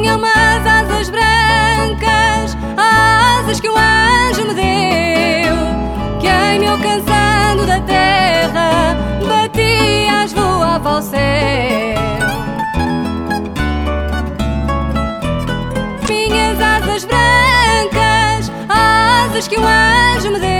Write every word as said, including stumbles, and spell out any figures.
Tinha umas asas brancas, asas que o anjo me deu, que em me alcançando da terra, batias, voava ao céu. Minhas asas brancas, asas que o anjo me deu,